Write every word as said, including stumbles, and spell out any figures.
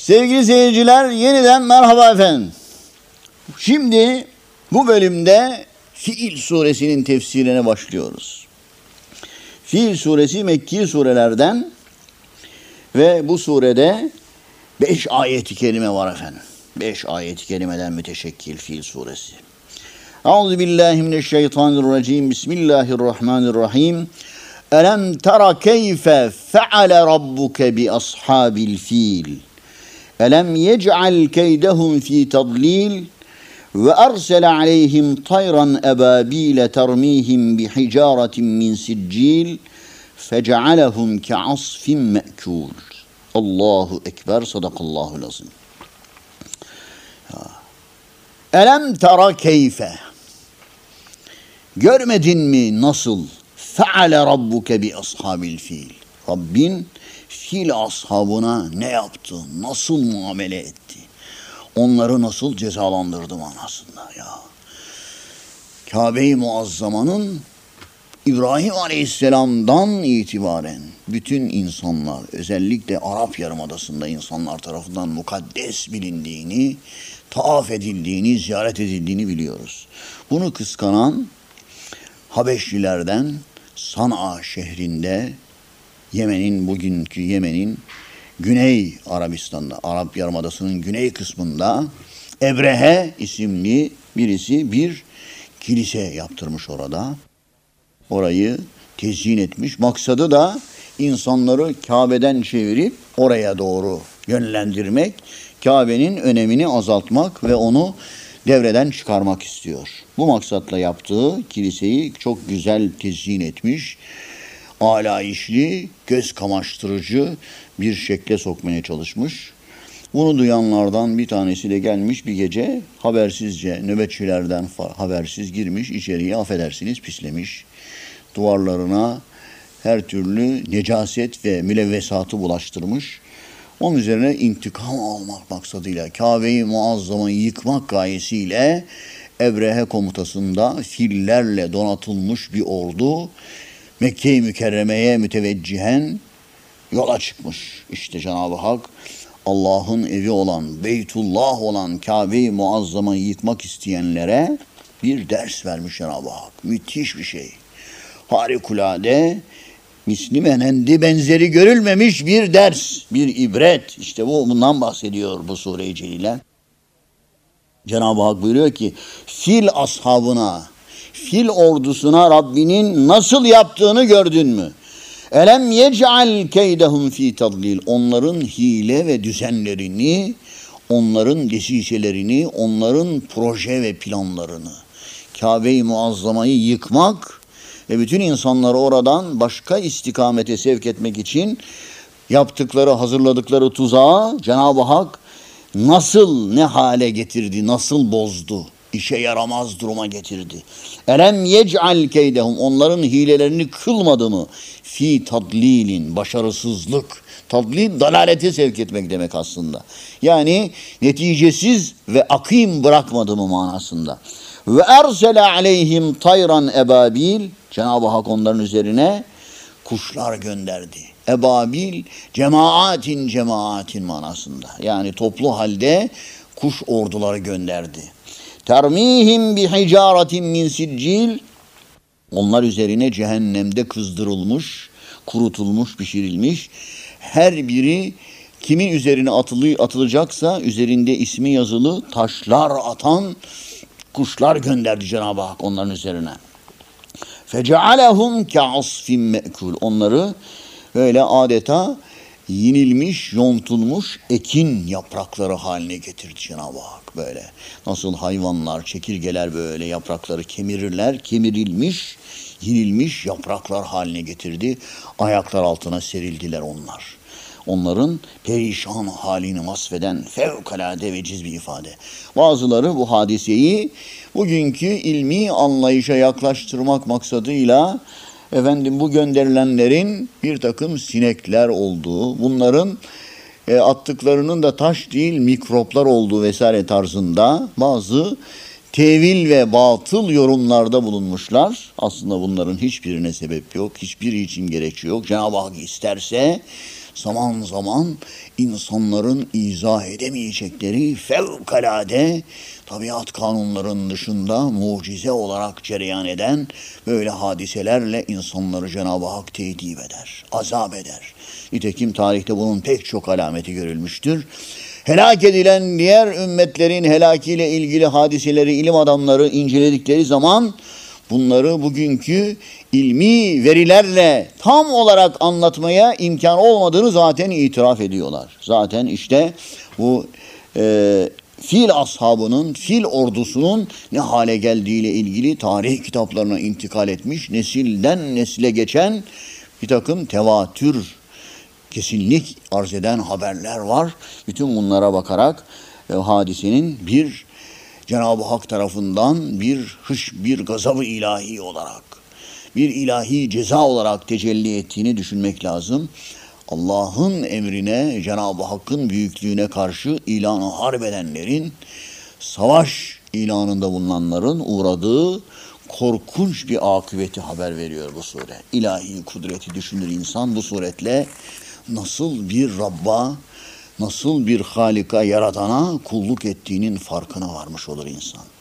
Sevgili seyirciler, yeniden merhaba efendim. Şimdi bu bölümde Fil suresinin tefsirine başlıyoruz. Fil suresi Mekki surelerden ve bu surede beş ayet-i kerime var efendim. Beş ayet-i kerimeden müteşekkil Fil suresi. Euzubillahimineşşeytanirracim. Bismillahirrahmanirrahim. Elem tera keyfe feale rabbuke bi ashabil fil. Elem yec'al keydehum fi tadlil ve ersele aleyhim tayran ebabile termihim bi hicaretin min siccil fece'alehum ke'asfin me'kul. Allahu ekber, sadakallahu lazım. Elem tera keyfe, görmedin mi nasıl feale rabbuke bi ashabil fil, Rabbin fil ashabına ne yaptı, nasıl muamele etti, onları nasıl cezalandırdı manasında ya. Kabe-i Muazzama'nın İbrahim Aleyhisselam'dan itibaren bütün insanlar, özellikle Arap Yarımadası'nda insanlar tarafından mukaddes bilindiğini, taaf edildiğini, ziyaret edildiğini biliyoruz. Bunu kıskanan Habeşlilerden San'a şehrinde, Yemen'in, bugünkü Yemen'in Güney Arabistan'da, Arap Yarımadası'nın güney kısmında Ebrehe isimli birisi bir kilise yaptırmış orada. Orayı tezyin etmiş. Maksadı da insanları Kabe'den çevirip oraya doğru yönlendirmek, Kabe'nin önemini azaltmak ve onu devreden çıkarmak istiyor. Bu maksatla yaptığı kiliseyi çok güzel tezyin etmiş, alayişli, göz kamaştırıcı bir şekle sokmaya çalışmış. Bunu duyanlardan bir tanesi de gelmiş bir gece habersizce, nöbetçilerden habersiz girmiş, içeriye affedersiniz pislemiş. Duvarlarına her türlü necaset ve mülevvesatı bulaştırmış. Onun üzerine intikam almak maksadıyla, Kabe-i Muazzama'yı yıkmak gayesiyle Ebrehe komutasında fillerle donatılmış bir ordu Mekke-i Mükerreme'ye müteveccihen yola çıkmış. İşte Cenab-ı Hak Allah'ın evi olan, Beytullah olan Kabe-i Muazzama'yı yıkmak isteyenlere bir ders vermiş Cenab-ı Hak. Müthiş bir şey. Harikulade, misli menendi benzeri görülmemiş bir ders, bir ibret. İşte bu, bundan bahsediyor bu sure-i celile. Cenab-ı Hak buyuruyor ki, fil ashabına, fil ordusuna Rabbinin nasıl yaptığını gördün mü? Elem yec'al keydehum fi tadlil. Onların hile ve düzenlerini, onların desiselerini, onların proje ve planlarını, Kabe-i Muazzama'yı yıkmak ve bütün insanları oradan başka istikamete sevk etmek için yaptıkları, hazırladıkları tuzağı Cenab-ı Hak nasıl ne hale getirdi, nasıl bozdu, işe yaramaz duruma getirdi. Elem yec'al keydehum, onların hilelerini kılmadı mı? Fi tadlilin, başarısızlık. Tadlil, dalalete sevk etmek demek aslında. Yani neticesiz ve akim bırakmadı mı manasında. Ve ersele aleyhim tayran ebabil, Cenab-ı Hak onların üzerine kuşlar gönderdi. Ebabil, cemaatin cemaatin manasında. Yani toplu halde kuş orduları gönderdi. Termihim bi hicaretin min siccil, onlar üzerine cehennemde kızdırılmış, kurutulmuş, pişirilmiş, her biri kimin üzerine atılı, atılacaksa üzerinde ismi yazılı taşlar atan kuşlar gönderdi Cenab-ı Hak onların üzerine. Fecealehum ke'asfin me'kul. Onları böyle adeta yenilmiş, yontulmuş ekin yaprakları haline getirdi Cenab-ı Hak böyle. Nasıl hayvanlar, çekirgeler böyle yaprakları kemirirler, kemirilmiş, yenilmiş yapraklar haline getirdi. Ayaklar altına serildiler onlar. Onların perişan halini vasfeden fevkalade veciz bir ifade. Bazıları bu hadiseyi bugünkü ilmi anlayışa yaklaştırmak maksadıyla efendim bu gönderilenlerin bir takım sinekler olduğu, bunların e, attıklarının da taş değil mikroplar olduğu vesaire tarzında bazı tevil ve batıl yorumlarda bulunmuşlar. Aslında bunların hiçbirine sebep yok, hiçbiri için gerekçe yok. Cenab-ı Hak isterse zaman zaman insanların izah edemeyecekleri fevkalade tabiat kanunlarının dışında mucize olarak cereyan eden böyle hadiselerle insanları Cenab-ı Hak tehdit eder, azap eder. Nitekim tarihte bunun pek çok alameti görülmüştür. Helak edilen diğer ümmetlerin helakiyle ilgili hadiseleri ilim adamları inceledikleri zaman bunları bugünkü ilmi verilerle tam olarak anlatmaya imkan olmadığını zaten itiraf ediyorlar. Zaten işte bu e, fil ashabının, fil ordusunun ne hale geldiğiyle ilgili tarih kitaplarına intikal etmiş, nesilden nesile geçen bir takım tevatür, kesinlik arz eden haberler var. Bütün bunlara bakarak e, hadisenin bir Cenab-ı Hak tarafından bir hış, bir gazabı ilahi olarak, bir ilahi ceza olarak tecelli ettiğini düşünmek lazım. Allah'ın emrine, Cenab-ı Hakk'ın büyüklüğüne karşı ilanı harp edenlerin, savaş ilanında bulunanların uğradığı korkunç bir akıbeti haber veriyor bu sure. İlahi kudreti düşünür insan bu suretle nasıl bir Rabb'a, nasıl bir Halika, Yaradan'a kulluk ettiğinin farkına varmış olur insan.